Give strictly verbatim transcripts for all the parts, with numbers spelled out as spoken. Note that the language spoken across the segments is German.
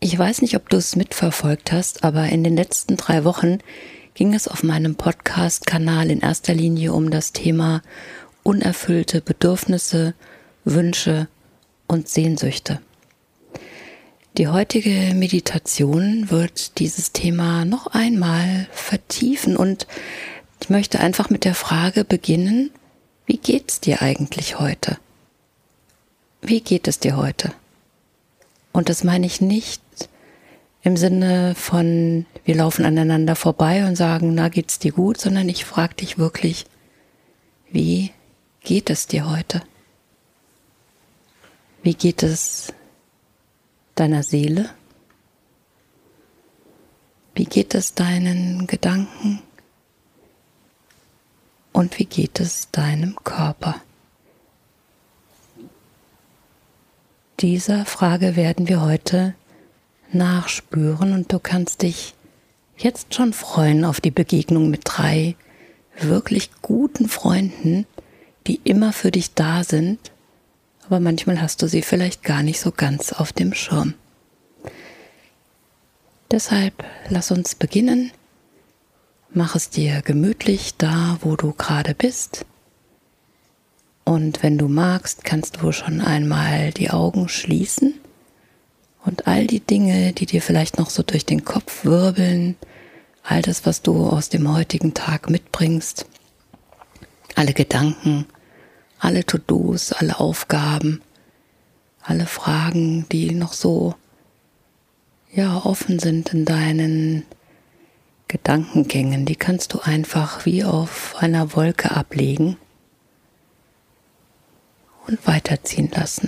Ich weiß nicht, ob du es mitverfolgt hast, aber in den letzten drei Wochen ging es auf meinem Podcast-Kanal in erster Linie um das Thema unerfüllte Bedürfnisse, Wünsche und Sehnsüchte. Die heutige Meditation wird dieses Thema noch einmal vertiefen und ich möchte einfach mit der Frage beginnen, wie geht's dir eigentlich heute? Wie geht es dir heute? Und das meine ich nicht im Sinne von, wir laufen aneinander vorbei und sagen, na, geht's dir gut, sondern ich frage dich wirklich, wie geht es dir heute? Wie geht es deiner Seele? Wie geht es deinen Gedanken? Und wie geht es deinem Körper? Dieser Frage werden wir heute nachspüren und du kannst dich jetzt schon freuen auf die Begegnung mit drei wirklich guten Freunden, die immer für dich da sind, aber manchmal hast du sie vielleicht gar nicht so ganz auf dem Schirm. Deshalb lass uns beginnen. Mach es dir gemütlich da, wo du gerade bist. Und wenn du magst, kannst du schon einmal die Augen schließen und all die Dinge, die dir vielleicht noch so durch den Kopf wirbeln, all das, was du aus dem heutigen Tag mitbringst, alle Gedanken, alle To-Dos, alle Aufgaben, alle Fragen, die noch so ja offen sind in deinen Gedankengängen, die kannst du einfach wie auf einer Wolke ablegen und weiterziehen lassen.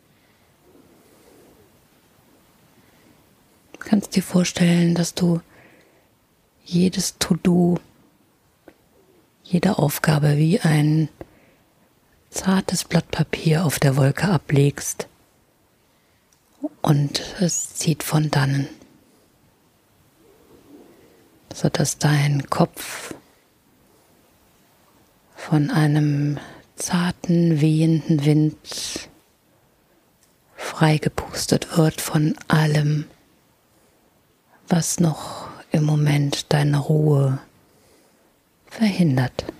Du kannst dir vorstellen, dass du jedes To-Do, jede Aufgabe wie ein zartes Blatt Papier auf der Wolke ablegst und es zieht von dannen, sodass dein Kopf von einem zarten, wehenden Wind freigepustet wird von allem, was noch im Moment deine Ruhe verhindert.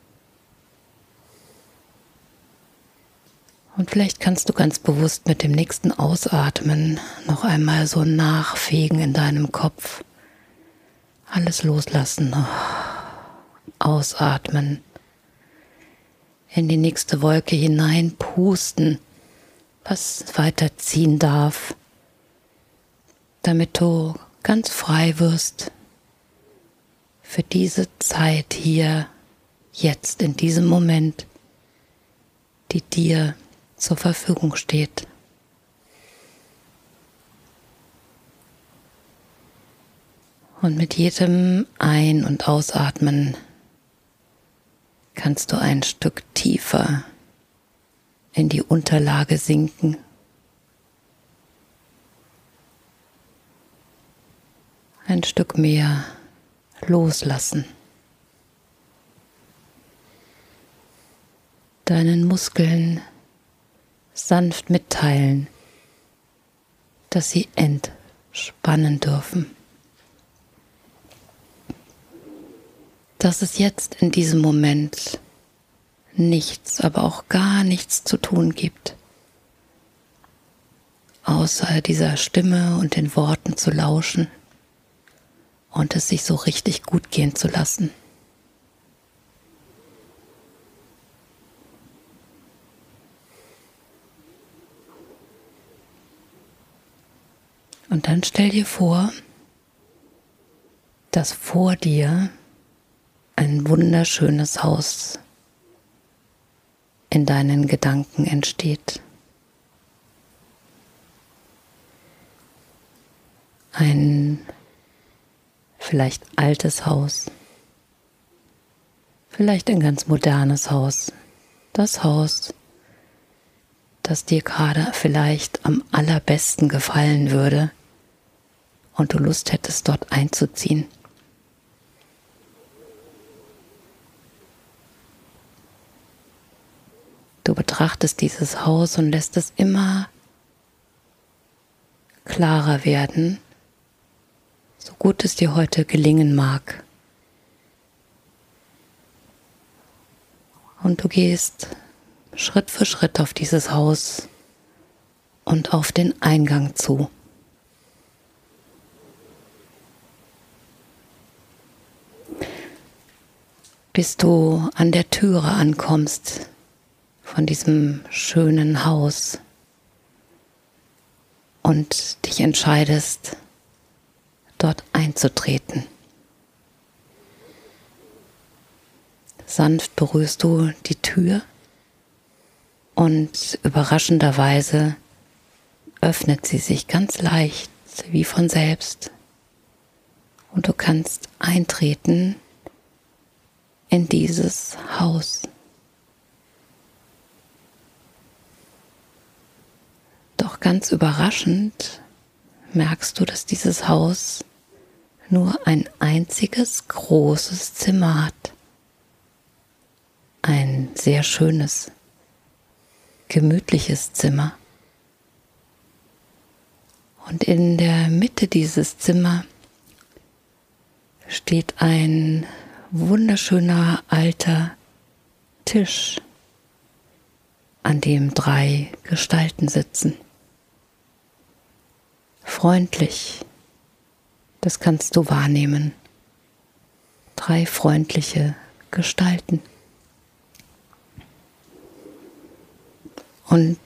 Und vielleicht kannst du ganz bewusst mit dem nächsten Ausatmen noch einmal so nachfegen in deinem Kopf. Alles loslassen. Ausatmen. In die nächste Wolke hineinpusten, was weiterziehen darf, damit du ganz frei wirst für diese Zeit hier, jetzt, in diesem Moment, die dir zur Verfügung steht. Und mit jedem Ein- und Ausatmen kannst du ein Stück tiefer in die Unterlage sinken. Ein Stück mehr loslassen. Deinen Muskeln sanft mitteilen, dass sie entspannen dürfen. Dass es jetzt in diesem Moment nichts, aber auch gar nichts zu tun gibt, außer dieser Stimme und den Worten zu lauschen und es sich so richtig gut gehen zu lassen. Und dann stell dir vor, dass vor dir ein wunderschönes Haus in deinen Gedanken entsteht. Ein vielleicht altes Haus, vielleicht ein ganz modernes Haus. Das Haus, das dir gerade vielleicht am allerbesten gefallen würde und du Lust hättest, dort einzuziehen. Du betrachtest dieses Haus und lässt es immer klarer werden, so gut es dir heute gelingen mag. Und du gehst Schritt für Schritt auf dieses Haus und auf den Eingang zu. Bis du an der Türe ankommst von diesem schönen Haus und dich entscheidest, dort einzutreten. Sanft berührst du die Tür und überraschenderweise öffnet sie sich ganz leicht wie von selbst und du kannst eintreten in dieses Haus. Doch ganz überraschend merkst du, dass dieses Haus nur ein einziges großes Zimmer hat. Ein sehr schönes, gemütliches Zimmer. Und in der Mitte dieses Zimmers steht ein wunderschöner alter Tisch, an dem drei Gestalten sitzen. Freundlich, das kannst du wahrnehmen. Drei freundliche Gestalten. Und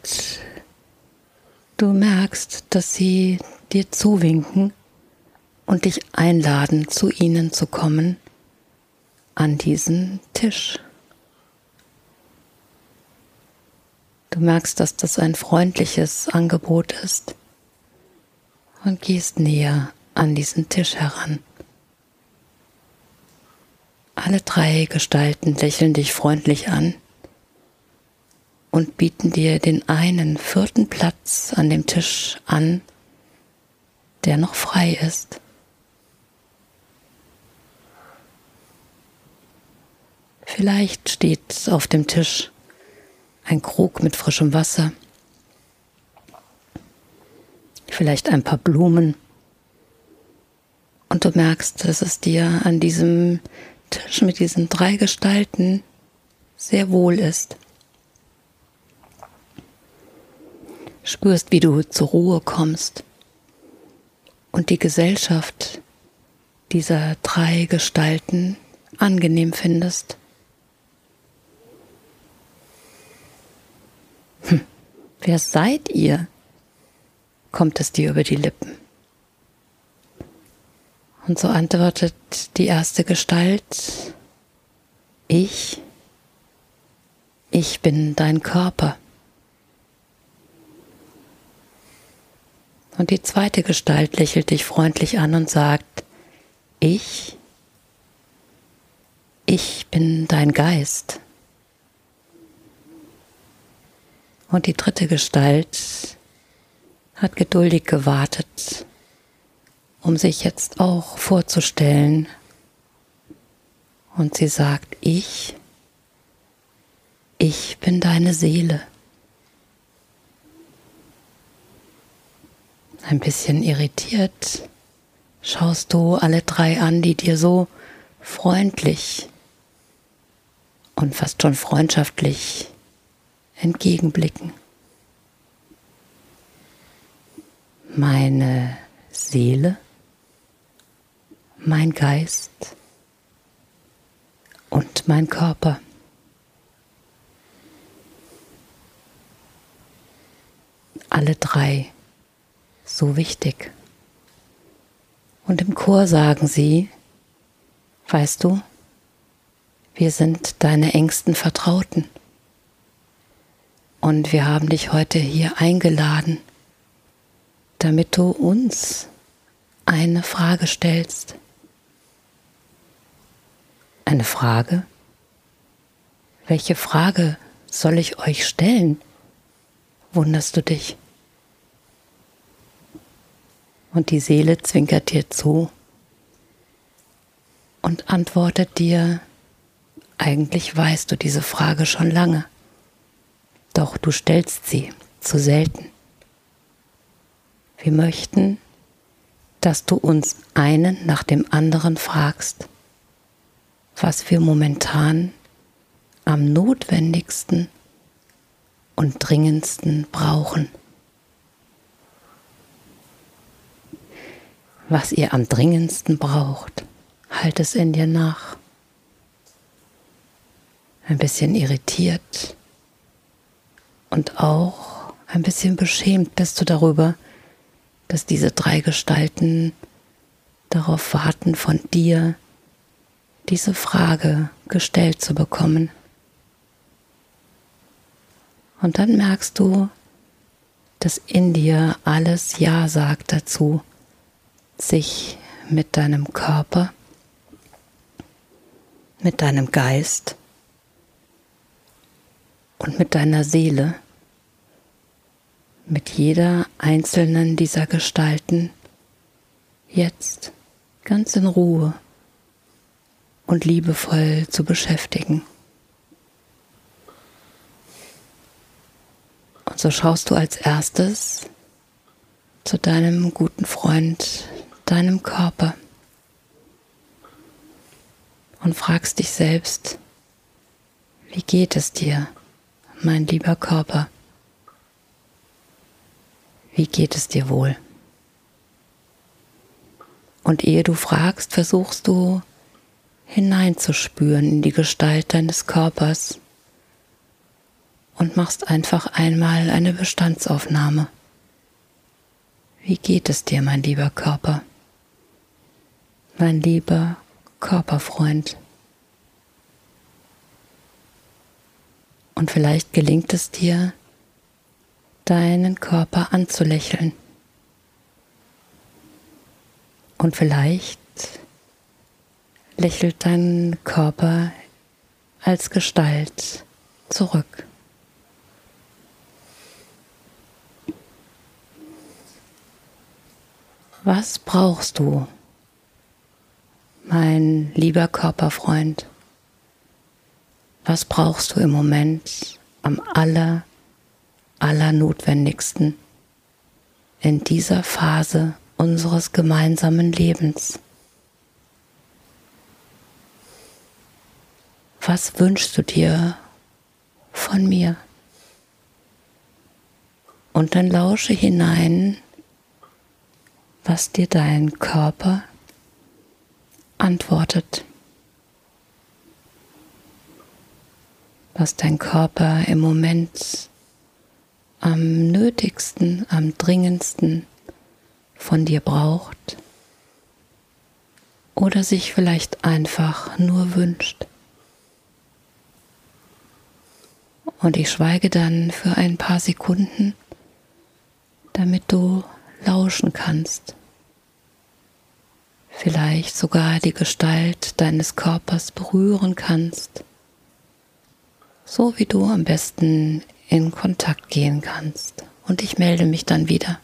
du merkst, dass sie dir zuwinken und dich einladen, zu ihnen zu kommen an diesen Tisch. Du merkst, dass das ein freundliches Angebot ist und gehst näher an diesen Tisch heran. Alle drei Gestalten lächeln dich freundlich an und bieten dir den einen vierten Platz an dem Tisch an, der noch frei ist. Vielleicht steht auf dem Tisch ein Krug mit frischem Wasser, vielleicht ein paar Blumen, und du merkst, dass es dir an diesem Tisch mit diesen drei Gestalten sehr wohl ist. Spürst, wie du zur Ruhe kommst und die Gesellschaft dieser drei Gestalten angenehm findest. Hm, wer seid ihr? Kommt es dir über die Lippen. Und so antwortet die erste Gestalt: Ich, ich bin dein Körper. Und die zweite Gestalt lächelt dich freundlich an und sagt: Ich, ich bin dein Geist. Und die dritte Gestalt hat geduldig gewartet, um sich jetzt auch vorzustellen. Und sie sagt: Ich, ich bin deine Seele. Ein bisschen irritiert schaust du alle drei an, die dir so freundlich und fast schon freundschaftlich entgegenblicken. Meine Seele, mein Geist und mein Körper. Alle drei so wichtig. Und im Chor sagen sie: Weißt du, wir sind deine engsten Vertrauten. Und wir haben dich heute hier eingeladen, damit du uns eine Frage stellst. Eine Frage? Welche Frage soll ich euch stellen? Wunderst du dich? Und die Seele zwinkert dir zu und antwortet dir: Eigentlich weißt du diese Frage schon lange, doch du stellst sie zu selten. Wir möchten, dass du uns einen nach dem anderen fragst, was wir momentan am notwendigsten und dringendsten brauchen. Was ihr am dringendsten braucht, halt es in dir nach. Ein bisschen irritiert und auch ein bisschen beschämt bist du darüber, dass diese drei Gestalten darauf warten, von dir diese Frage gestellt zu bekommen. Und dann merkst du, dass in dir alles Ja sagt dazu, sich mit deinem Körper, mit deinem Geist und mit deiner Seele, mit jeder einzelnen dieser Gestalten jetzt ganz in Ruhe und liebevoll zu beschäftigen. Und so schaust du als erstes zu deinem guten Freund, deinem Körper und fragst dich selbst, wie geht es dir, mein lieber Körper? Wie geht es dir wohl? Und ehe du fragst, versuchst du hineinzuspüren in die Gestalt deines Körpers und machst einfach einmal eine Bestandsaufnahme. Wie geht es dir, mein lieber Körper? Mein lieber Körperfreund? Und vielleicht gelingt es dir, deinen Körper anzulächeln. Und vielleicht lächelt dein Körper als Gestalt zurück. Was brauchst du, mein lieber Körperfreund? Was brauchst du im Moment am aller, aller notwendigsten in dieser Phase unseres gemeinsamen Lebens? Was wünschst du dir von mir? Und dann lausche hinein, was dir dein Körper antwortet. Was dein Körper im Moment am nötigsten, am dringendsten von dir braucht oder sich vielleicht einfach nur wünscht. Und ich schweige dann für ein paar Sekunden, damit du lauschen kannst. Vielleicht sogar die Gestalt deines Körpers berühren kannst, so wie du am besten in Kontakt gehen kannst. Und ich melde mich dann wieder.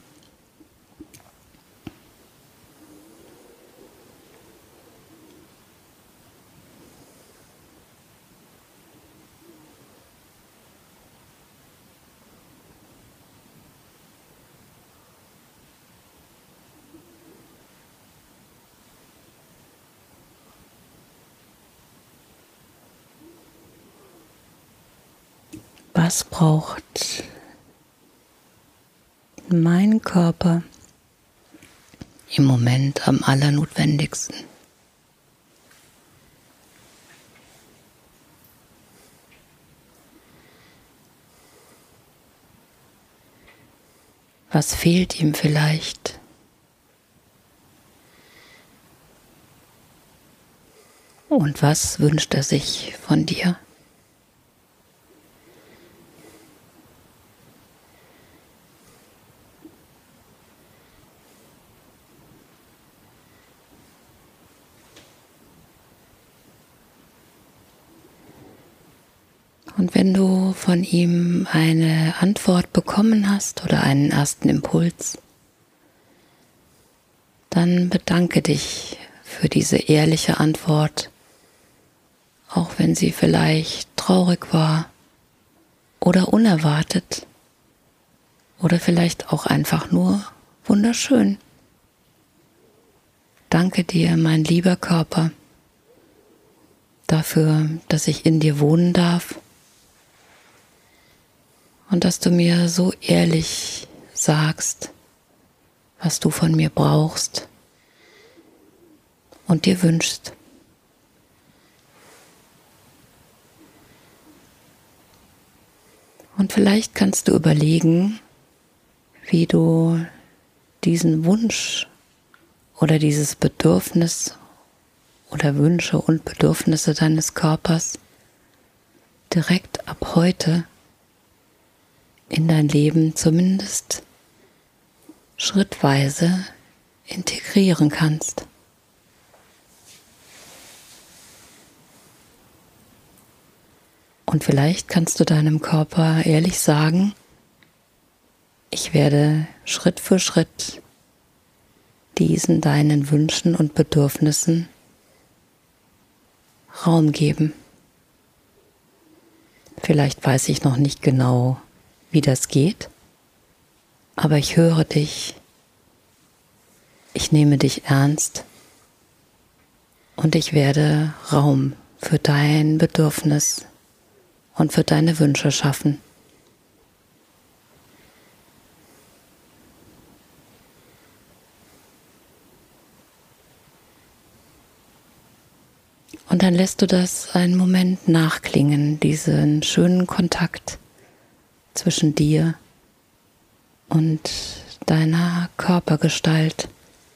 Was braucht mein Körper im Moment am allernotwendigsten? Was fehlt ihm vielleicht? Und was wünscht er sich von dir? Und wenn du von ihm eine Antwort bekommen hast oder einen ersten Impuls, dann bedanke dich für diese ehrliche Antwort, auch wenn sie vielleicht traurig war oder unerwartet oder vielleicht auch einfach nur Wunderschön. Danke dir, mein lieber Körper, dafür, dass ich in dir wohnen darf und dass du mir so ehrlich sagst, was du von mir brauchst und dir wünschst. Und vielleicht kannst du überlegen, wie du diesen Wunsch oder dieses Bedürfnis oder Wünsche und Bedürfnisse deines Körpers direkt ab heute in dein Leben zumindest schrittweise integrieren kannst. Und vielleicht kannst du deinem Körper ehrlich sagen, ich werde Schritt für Schritt diesen deinen Wünschen und Bedürfnissen Raum geben. Vielleicht weiß ich noch nicht genau, wie das geht, aber ich höre dich, ich nehme dich ernst und ich werde Raum für dein Bedürfnis und für deine Wünsche schaffen. Und dann lässt du das einen Moment nachklingen, diesen schönen Kontakt zwischen dir und deiner Körpergestalt.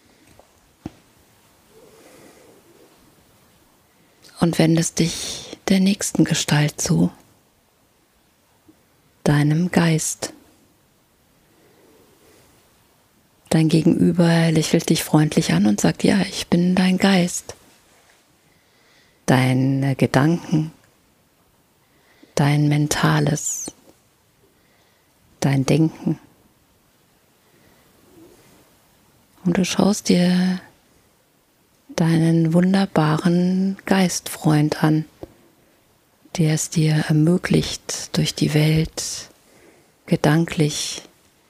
Und wendest dich der nächsten Gestalt zu, deinem Geist. Dein Gegenüber lächelt dich freundlich an und sagt, ja, ich bin dein Geist. Deine Gedanken, dein Mentales, dein Denken. Und du schaust dir deinen wunderbaren Geistfreund an, der es dir ermöglicht, durch die Welt gedanklich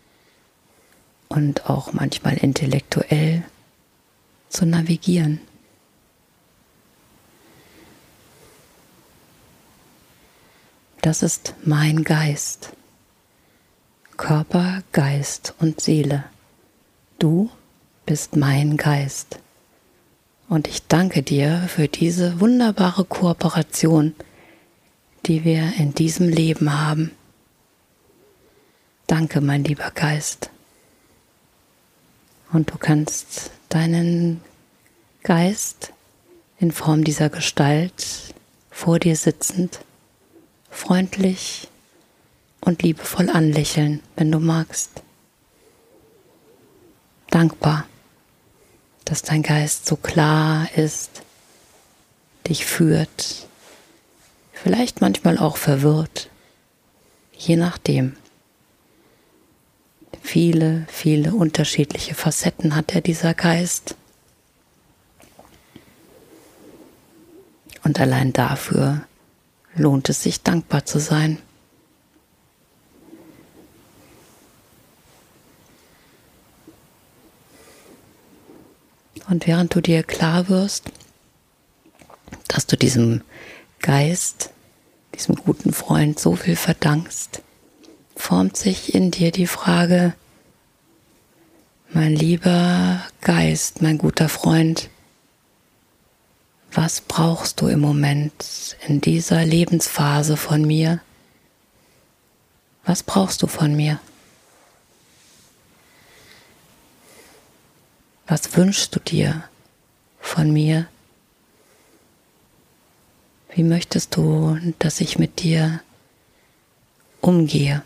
und auch manchmal intellektuell zu navigieren. Das ist mein Geist. Körper, Geist und Seele. Du bist mein Geist. Und ich danke dir für diese wunderbare Kooperation, die wir in diesem Leben haben. Danke, mein lieber Geist. Und du kannst deinen Geist in Form dieser Gestalt vor dir sitzend freundlich und liebevoll anlächeln, wenn du magst. Dankbar, dass dein Geist so klar ist, dich führt, vielleicht manchmal auch verwirrt, je nachdem. Viele, viele unterschiedliche Facetten hat er, dieser Geist. Und allein dafür lohnt es sich, dankbar zu sein. Und während du dir klar wirst, dass du diesem Geist, diesem guten Freund so viel verdankst, formt sich in dir die Frage, mein lieber Geist, mein guter Freund, was brauchst du im Moment in dieser Lebensphase von mir? Was brauchst du von mir? Was wünschst du dir von mir? Wie möchtest du, dass ich mit dir umgehe?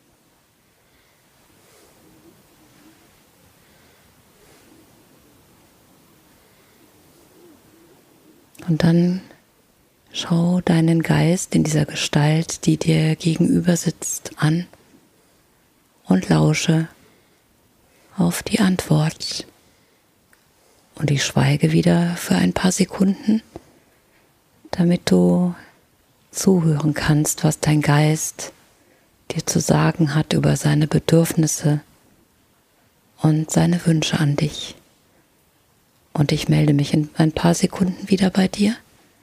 Und dann schau deinen Geist in dieser Gestalt, die dir gegenüber sitzt, an und lausche auf die Antwort. Und ich schweige wieder für ein paar Sekunden, damit du zuhören kannst, was dein Geist dir zu sagen hat über seine Bedürfnisse und seine Wünsche an dich. Und ich melde mich in ein paar Sekunden wieder bei dir.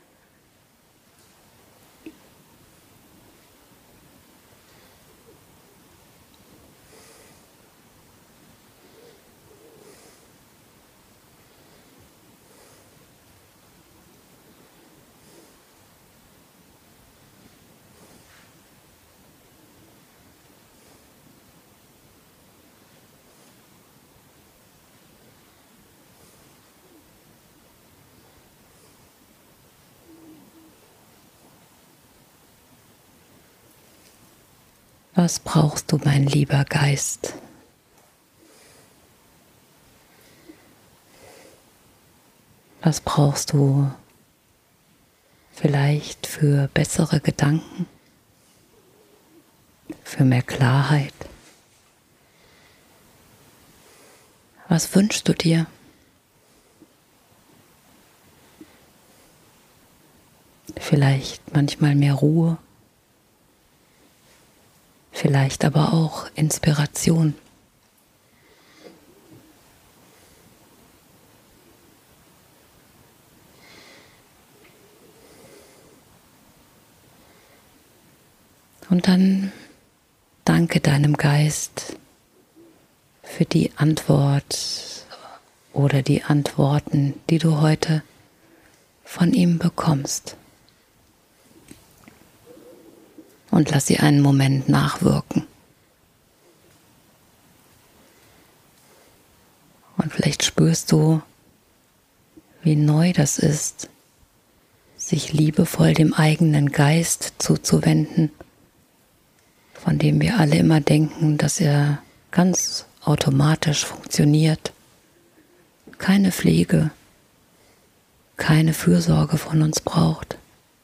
Was brauchst du, mein lieber Geist? Was brauchst du vielleicht für bessere Gedanken, für mehr Klarheit? Was wünschst du dir? Vielleicht manchmal mehr Ruhe, vielleicht aber auch Inspiration. Und dann danke deinem Geist für die Antwort oder die Antworten, die du heute von ihm bekommst. Und lass sie einen Moment nachwirken. Und vielleicht spürst du, wie neu das ist, sich liebevoll dem eigenen Geist zuzuwenden, von dem wir alle immer denken, dass er ganz automatisch funktioniert, keine Pflege, keine Fürsorge von uns braucht.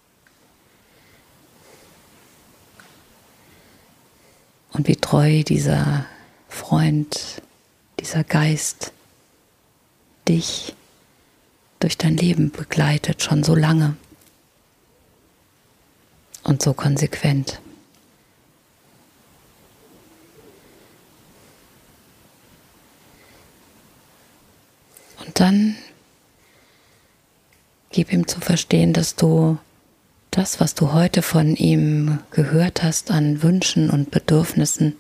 Und wie treu dieser Freund, dieser Geist dich durch dein Leben begleitet, schon so lange und so konsequent. Und dann gib ihm zu verstehen, dass du das, was du heute von ihm gehört hast an Wünschen und Bedürfnissen,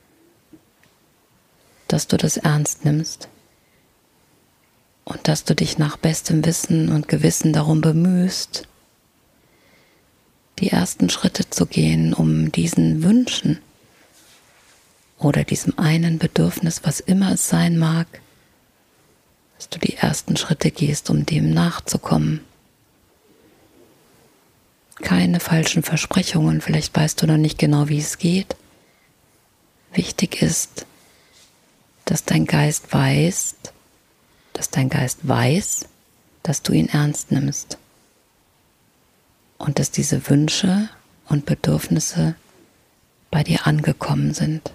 dass du das ernst nimmst und dass du dich nach bestem Wissen und Gewissen darum bemühst, die ersten Schritte zu gehen, um diesen Wünschen oder diesem einen Bedürfnis, was immer es sein mag, dass du die ersten Schritte gehst, um dem nachzukommen. Keine falschen Versprechungen, vielleicht weißt du noch nicht genau, wie es geht. Wichtig ist, dass dein Geist weiß, dass dein Geist weiß, dass du ihn ernst nimmst und dass diese Wünsche und Bedürfnisse bei dir angekommen sind.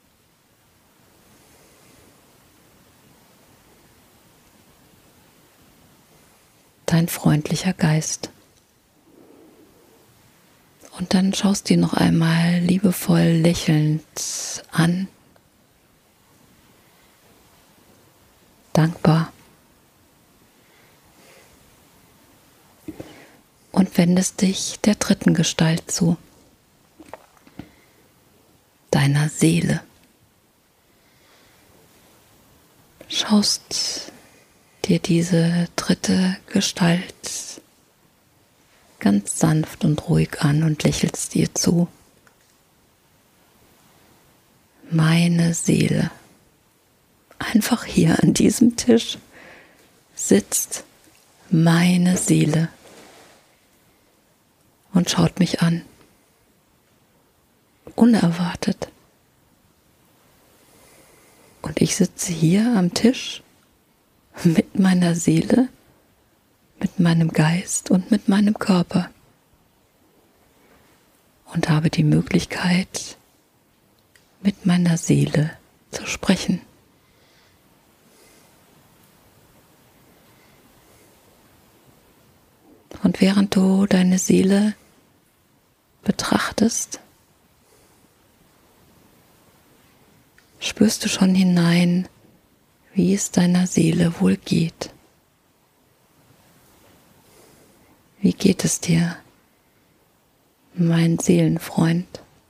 Dein freundlicher Geist. Und dann schaust du ihn noch einmal liebevoll lächelnd an, dankbar, und wendest dich der dritten Gestalt zu, deiner Seele. Schaust dir diese dritte Gestalt ganz sanft und ruhig an und lächelst ihr zu. Meine Seele. Einfach hier an diesem Tisch sitzt meine Seele und schaut mich an. Unerwartet. Und ich sitze hier am Tisch mit meiner Seele, mit meinem Geist und mit meinem Körper und habe die Möglichkeit, mit meiner Seele zu sprechen. Und während du deine Seele betrachtest, spürst du schon hinein, wie es deiner Seele wohl geht. Wie geht es dir, mein Seelenfreund,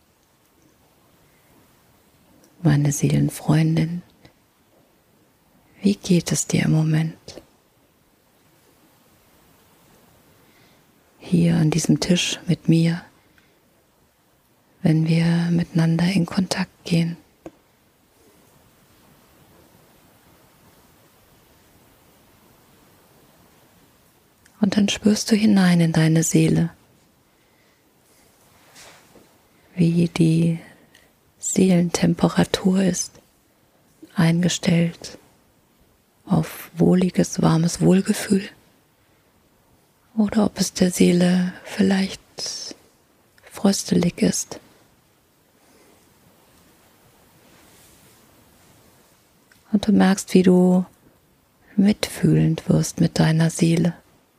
meine Seelenfreundin? Wie geht es dir im Moment? Hier an diesem Tisch mit mir, wenn wir miteinander in Kontakt gehen. Und dann spürst du hinein in deine Seele, wie die Seelentemperatur ist, eingestellt auf wohliges, warmes Wohlgefühl, oder ob es der Seele vielleicht fröstelig ist. Und du merkst, wie du mitfühlend wirst mit deiner Seele,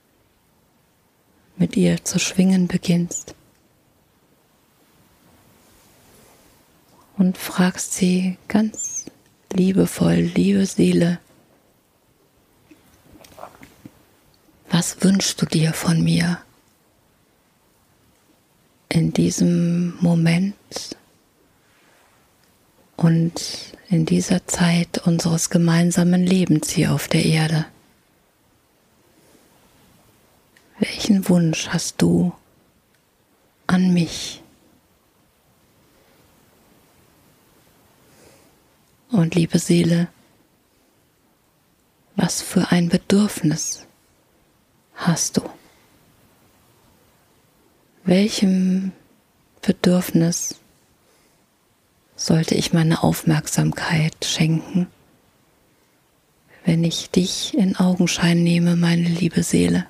mit ihr zu schwingen beginnst und fragst sie ganz liebevoll: Liebe Seele, was wünschst du dir von mir in diesem Moment und in dieser Zeit unseres gemeinsamen Lebens hier auf der Erde? Welchen Wunsch hast du an mich? Und liebe Seele, was für ein Bedürfnis hast du? Welchem Bedürfnis sollte ich meine Aufmerksamkeit schenken, wenn ich dich in Augenschein nehme, meine liebe Seele?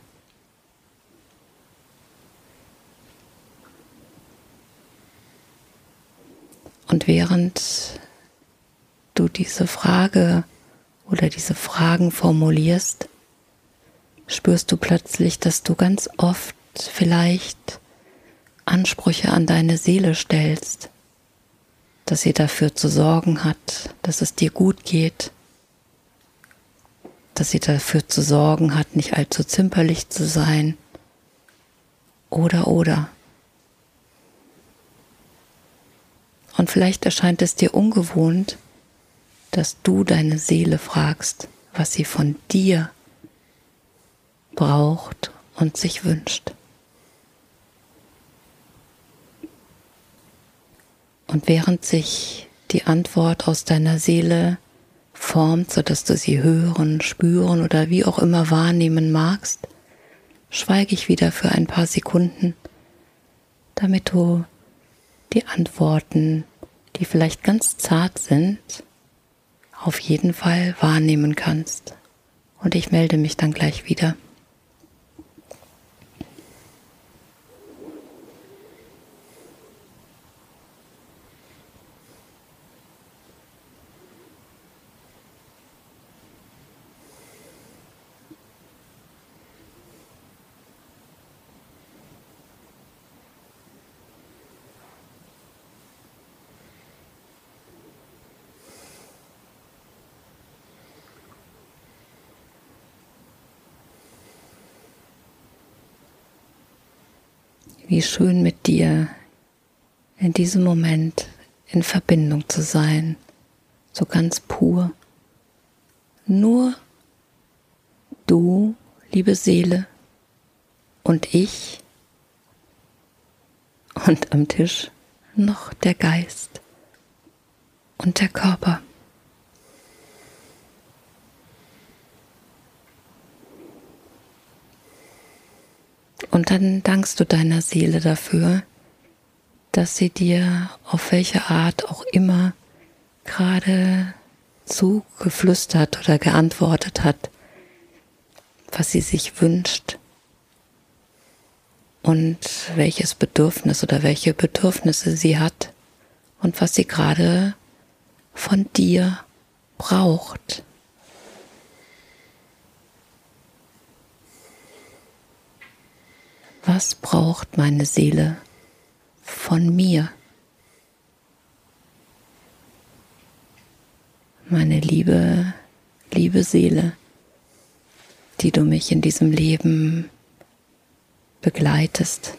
Und während du diese Frage oder diese Fragen formulierst, spürst du plötzlich, dass du ganz oft vielleicht Ansprüche an deine Seele stellst, dass sie dafür zu sorgen hat, dass es dir gut geht, dass sie dafür zu sorgen hat, nicht allzu zimperlich zu sein, oder oder. Und vielleicht erscheint es dir ungewohnt, dass du deine Seele fragst, was sie von dir braucht und sich wünscht. Und während sich die Antwort aus deiner Seele formt, sodass du sie hören, spüren oder wie auch immer wahrnehmen magst, schweige ich wieder für ein paar Sekunden, damit du die Antworten, die vielleicht ganz zart sind, auf jeden Fall wahrnehmen kannst. Und ich melde mich dann gleich wieder. Wie schön mit dir in diesem Moment in Verbindung zu sein, so ganz pur. Nur du, liebe Seele, und ich und am Tisch noch der Geist und der Körper. Und dann dankst du deiner Seele dafür, dass sie dir auf welche Art auch immer gerade zugeflüstert oder geantwortet hat, was sie sich wünscht und welches Bedürfnis oder welche Bedürfnisse sie hat und was sie gerade von dir braucht. Was braucht meine Seele von mir? Meine liebe, liebe Seele, die du mich in diesem Leben begleitest,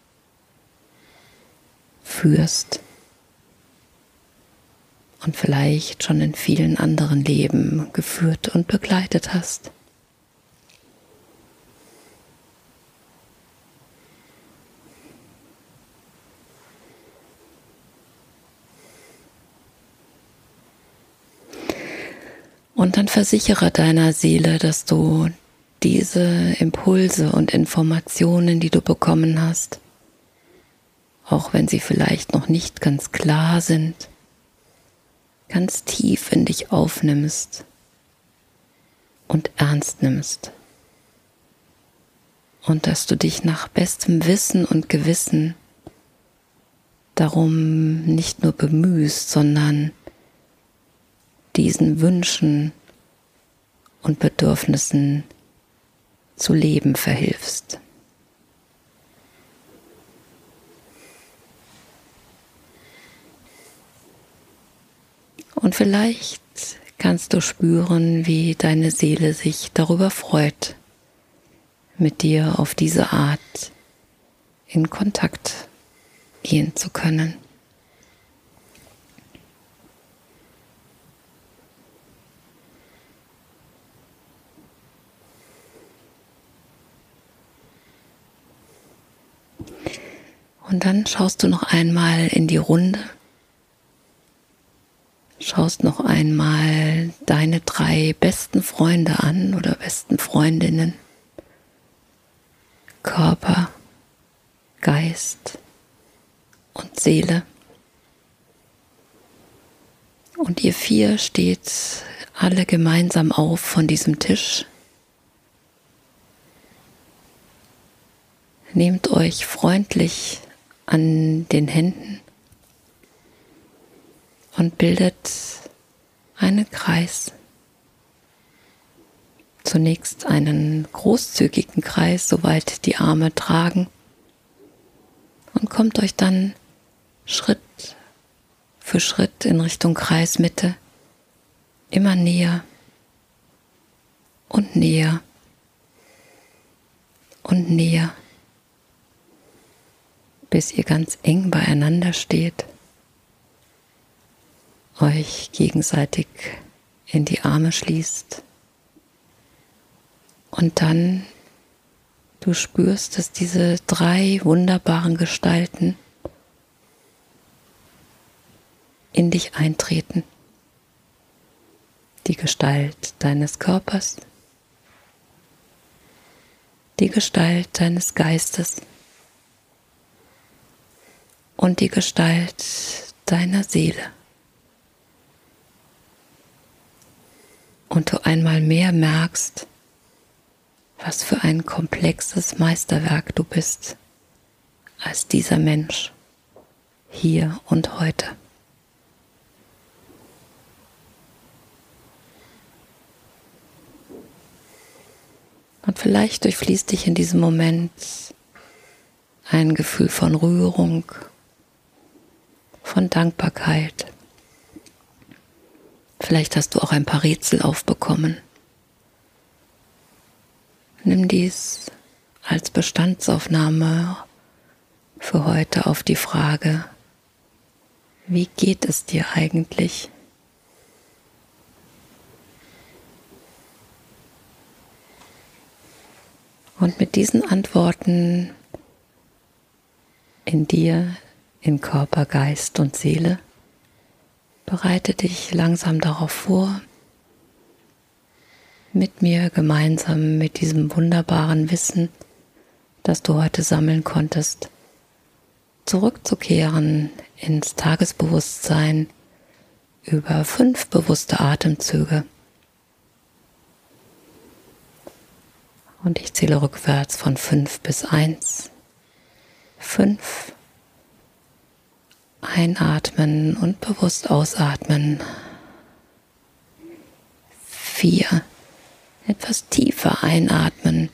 führst und vielleicht schon in vielen anderen Leben geführt und begleitet hast. Und dann versichere deiner Seele, dass du diese Impulse und Informationen, die du bekommen hast, auch wenn sie vielleicht noch nicht ganz klar sind, ganz tief in dich aufnimmst und ernst nimmst. Und dass du dich nach bestem Wissen und Gewissen darum nicht nur bemühst, sondern diesen Wünschen und Bedürfnissen zu leben verhilfst. Und vielleicht kannst du spüren, wie deine Seele sich darüber freut, mit dir auf diese Art in Kontakt gehen zu können. Und dann schaust du noch einmal in die Runde, schaust noch einmal deine drei besten Freunde an oder besten Freundinnen. Körper, Geist und Seele. Und ihr vier steht alle gemeinsam auf von diesem Tisch. Nehmt euch freundlich an den Händen und bildet einen Kreis. Zunächst einen großzügigen Kreis, soweit die Arme tragen, und kommt euch dann Schritt für Schritt in Richtung Kreismitte immer näher und näher und näher, bis ihr ganz eng beieinander steht, euch gegenseitig in die Arme schließt und dann du spürst, dass diese drei wunderbaren Gestalten in dich eintreten. Die Gestalt deines Körpers, die Gestalt deines Geistes und die Gestalt deiner Seele. Und du einmal mehr merkst, was für ein komplexes Meisterwerk du bist, als dieser Mensch, hier und heute. Und vielleicht durchfließt dich in diesem Moment ein Gefühl von Rührung, von Dankbarkeit. Vielleicht hast du auch ein paar Rätsel aufbekommen. Nimm dies als Bestandsaufnahme für heute auf die Frage, wie geht es dir eigentlich? Und mit diesen Antworten in dir, in Körper, Geist und Seele, bereite dich langsam darauf vor, mit mir gemeinsam mit diesem wunderbaren Wissen, das du heute sammeln konntest, zurückzukehren ins Tagesbewusstsein über fünf bewusste Atemzüge. Und ich zähle rückwärts von fünf bis eins. Fünf. Einatmen und bewusst ausatmen. Vier. Etwas tiefer einatmen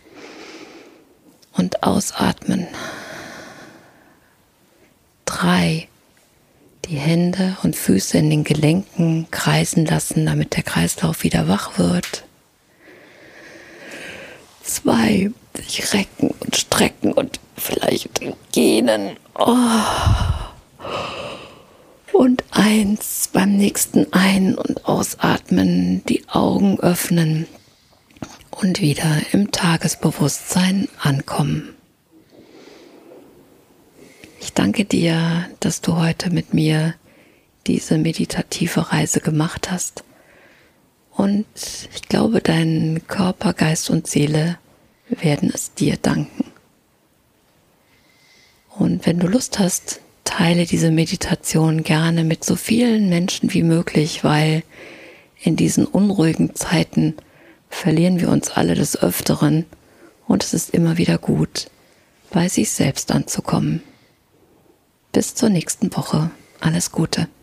und ausatmen. Drei. Die Hände und Füße in den Gelenken kreisen lassen, damit der Kreislauf wieder wach wird. Zwei, sich recken und strecken und vielleicht gähnen. Oh. Und eins, beim nächsten Ein- und Ausatmen die Augen öffnen und wieder im Tagesbewusstsein ankommen. Ich danke dir, dass du heute mit mir diese meditative Reise gemacht hast. Und ich glaube, dein Körper, Geist und Seele werden es dir danken. Und wenn du Lust hast, teile diese Meditation gerne mit so vielen Menschen wie möglich, weil in diesen unruhigen Zeiten verlieren wir uns alle des Öfteren und es ist immer wieder gut, bei sich selbst anzukommen. Bis zur nächsten Woche. Alles Gute.